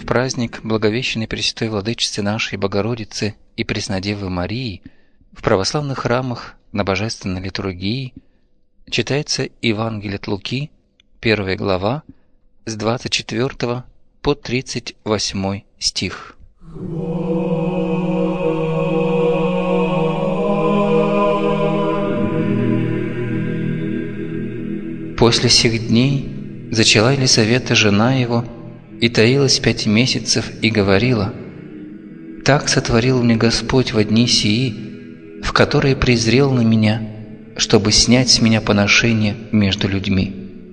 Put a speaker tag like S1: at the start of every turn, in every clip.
S1: праздник Благовещенной Пресвятой Владычицы нашей Богородицы и Преснодевы Марии в православных храмах на Божественной литургии читается Евангелие от Луки, 1 глава, с 24 по 38 стих. После сих дней зачала Елисавета, жена его, и таилась 5 месяцев, и говорила: «Так сотворил мне Господь во дни сии, в которые презрел на меня, чтобы снять с меня поношение между людьми».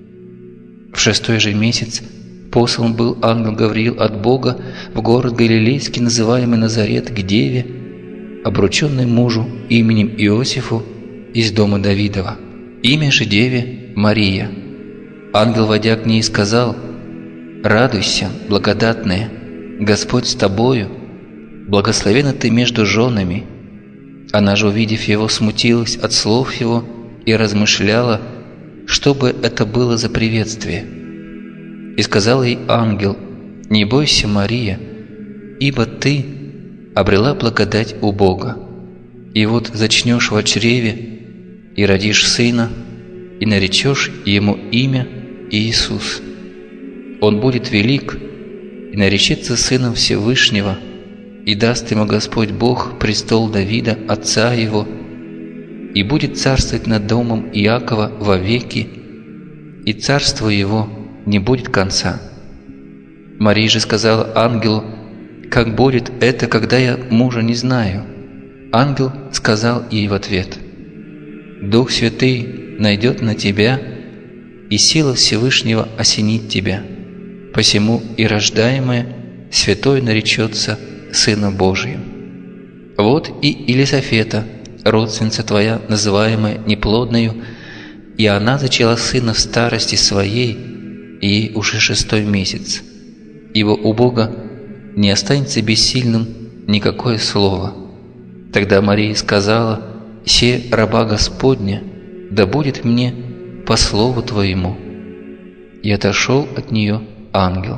S1: В 6 же месяц послан был ангел Гавриил от Бога в город Галилейский, называемый Назарет, к деве, обрученной мужу именем Иосифу из дома Давидова. Имя же деве Мария. Ангел, водя к ней, сказал: «Радуйся, благодатная, Господь с тобою, благословенна ты между женами». Она же, увидев его, смутилась от слов его и размышляла, что бы это было за приветствие. И сказал ей ангел: «Не бойся, Мария, ибо ты обрела благодать у Бога. И вот зачнешь во чреве, и родишь сына, и наречешь ему имя Иисус. Он будет велик, и наречется сыном Всевышнего, и даст ему Господь Бог престол Давида, отца его, и будет царствовать над домом Иакова вовеки, и царство его не будет конца». Мария же сказала ангелу: «Как будет это, когда я мужа не знаю?» Ангел сказал ей в ответ: «Дух Святый найдет на тебя, и сила Всевышнего осенит тебя. Посему и рождаемое святой наречется Сыном Божиим. Вот и Елисавета, родственница твоя, называемая неплодною, и она зачала сына в старости своей, и ей уже 6 месяц. Ибо у Бога не останется бессильным никакое слово». Тогда Мария сказала: «Се раба Господня, да будет мне по слову Твоему». И отошел от нее ангел.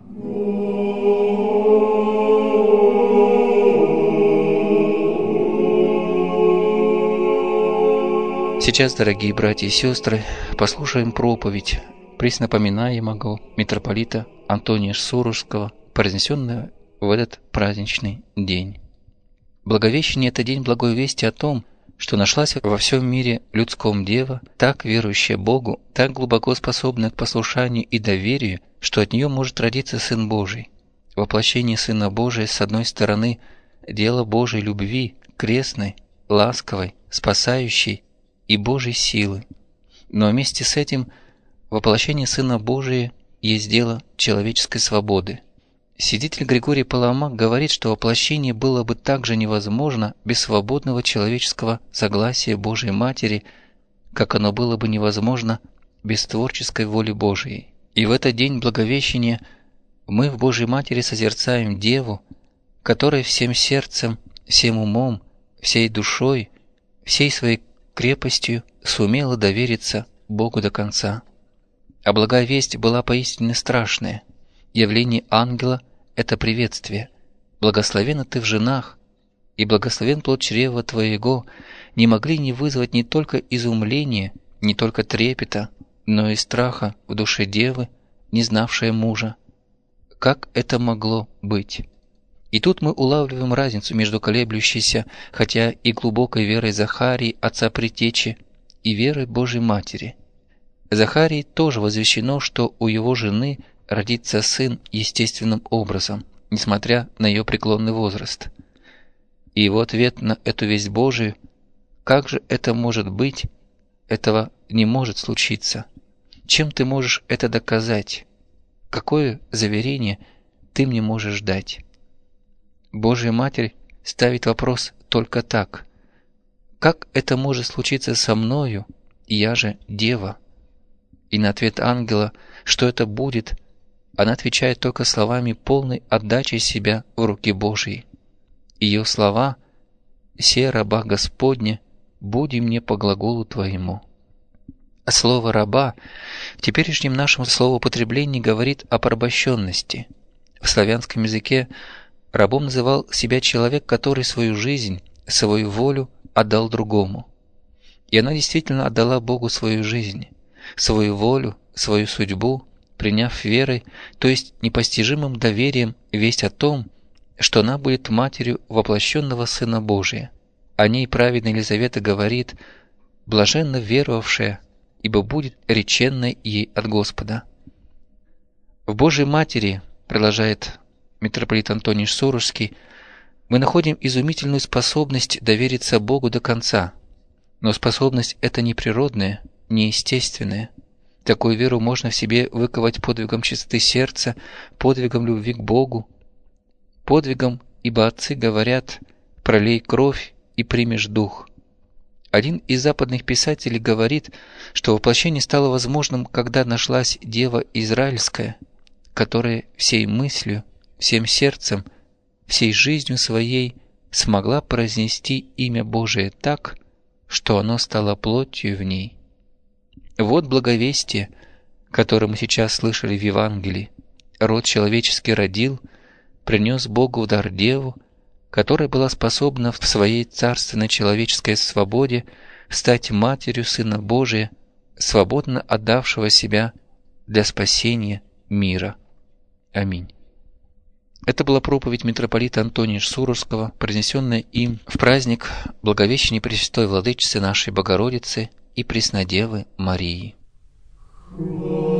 S1: Сейчас, дорогие братья и сестры, послушаем проповедь преснопоминаемого митрополита Антония Сурожского, произнесенную в этот праздничный день. Благовещение – это день благой вести о том, что нашлась во всем мире людском дева, так верующая Богу, так глубоко способная к послушанию и доверию, что от нее может родиться Сын Божий. Воплощение Сына Божия, с одной стороны, дело Божьей любви, крестной, ласковой, спасающей и Божьей силы. Но вместе с этим воплощение Сына Божия есть дело человеческой свободы. Святитель Григорий Паламак говорит, что воплощение было бы также невозможно без свободного человеческого согласия Божией Матери, как оно было бы невозможно без творческой воли Божией. И в этот день Благовещения мы в Божьей Матери созерцаем Деву, которая всем сердцем, всем умом, всей душой, всей своей крепостью сумела довериться Богу до конца. А благая весть была поистине страшная. Явление ангела – это приветствие. «Благословенна ты в женах, и благословен плод чрева твоего» не могли не вызвать не только изумления, не только трепета, но и страха в душе девы, не знавшей мужа. Как это могло быть? И тут мы улавливаем разницу между колеблющейся, хотя и глубокой верой Захарии, отца Предтечи, и верой Божьей Матери. Захарии тоже возвещено, что у его жены родится сын естественным образом, несмотря на ее преклонный возраст. И его ответ на эту весть Божию: «Как же это может быть? Этого не может случиться. Чем ты можешь это доказать? Какое заверение ты мне можешь дать?» Божья Матерь ставит вопрос только так: «Как это может случиться со мною, я же дева?» И на ответ ангела, что это будет, она отвечает только словами полной отдачи себя в руки Божьи. Ее слова: «Се раба Господня, буди мне по глаголу Твоему». А слово «раба» в теперешнем нашем словоупотреблении говорит о порабощенности. В славянском языке рабом называл себя человек, который свою жизнь, свою волю отдал другому. И она действительно отдала Богу свою жизнь, свою волю, свою судьбу, приняв верой, то есть непостижимым доверием, весть о том, что она будет матерью воплощенного Сына Божия. О ней праведная Елизавета говорит: «Блаженно веровавшая, ибо будет реченной ей от Господа». В Божьей Матери, продолжает митрополит Антоний Сурожский, мы находим изумительную способность довериться Богу до конца. Но способность эта не природная, не естественная. Такую веру можно в себе выковать подвигом чистоты сердца, подвигом любви к Богу, подвигом, ибо отцы говорят: «Пролей кровь и примешь дух». Один из западных писателей говорит, что воплощение стало возможным, когда нашлась Дева Израильская, которая всей мыслью, всем сердцем, всей жизнью своей смогла произнести имя Божие так, что оно стало плотью в ней. Вот благовестие, которое мы сейчас слышали в Евангелии. Род человеческий родил, принес Богу в дар Деву, которая была способна в своей царственной человеческой свободе стать матерью Сына Божия, свободно отдавшего себя для спасения мира. Аминь. Это была проповедь митрополита Антония Сурожского, произнесенная им в праздник Благовещения Пресвятой Владычицы нашей Богородицы и Преснодевы Марии.